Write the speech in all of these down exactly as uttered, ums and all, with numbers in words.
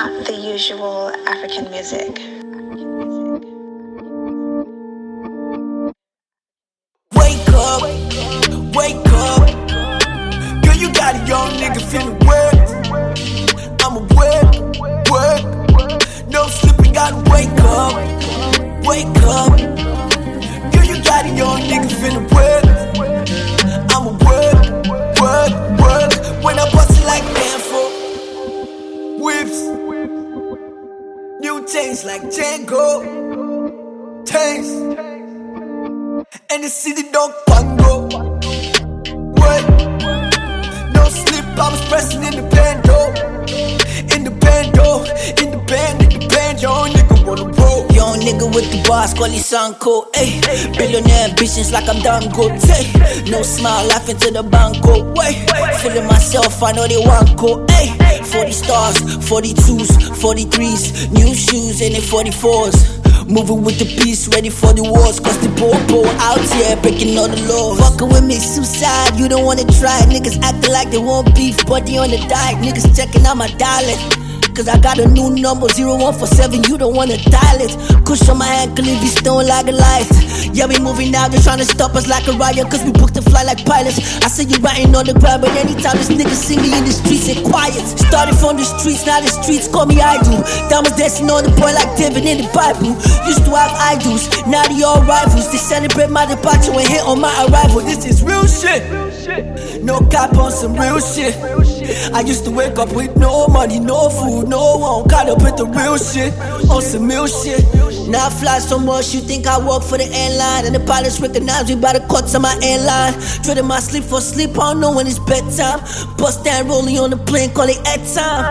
not the usual African music. Wake up, wake up. Girl, you got a young nigga feeling work. I'ma work, work. No sleeping, gotta wake up, wake up. Girl, you got a young nigga feeling work. I'ma work, work, work. When I bust it like Danfo, whips, new chains like Django, chains, and the city don't pango. What? No sleep, I was pressing in the bando, in the bando, in the band, in the band. Young nigga wanna roll. Young nigga with the bars, call it Sanko. Ayy, billionaire ambitions like I'm Dangote. No smile, laughing to the banco. Way, feeling myself, I know they want go. Ayy, forty stars, forty-twos, forty-threes, new shoes and they forty-fours. Moving with the peace, ready for the wars. Cause the popo out here breaking all the laws. Fucking with me, suicide, you don't wanna try. Niggas acting like they want beef, but they on the diet. Niggas checking out my dialect, cause I got a new number, zero one four seven, you don't wanna dial it. Kush on my ankle if you stone like a light. Yeah, we moving now, they're trying to stop us like a riot. Cause we booked the fly like pilots. I see you writing on the ground, but anytime this nigga see me in the streets, they quiet. Started from the streets, now the streets call me idol. Diamonds dancing on the boy like David in the Bible. Used to have idols, now they all rivals. They celebrate my departure and hit on my arrival. This is real shit, no cap on some real shit. I used to wake up with no money, no food, no one. Caught up with the real shit, on some real shit. Now I fly so much, you think I work for the airline. And the pilots recognize me by the cuts on my airline. Trading my sleep for sleep, I don't know when it's bedtime. Bust down rolling on the plane, call it head time.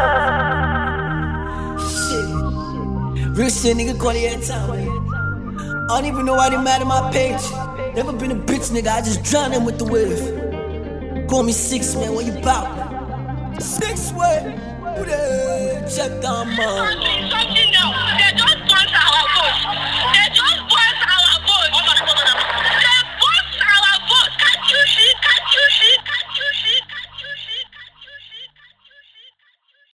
Shit, real shit, nigga, call it head time. I don't even know why they mad at my page. Never been a bitch, nigga, I just drown in with the wave. Call me six, man, what you bout? Six way, who the check down, man. Something now. They don't sponsor our vote. They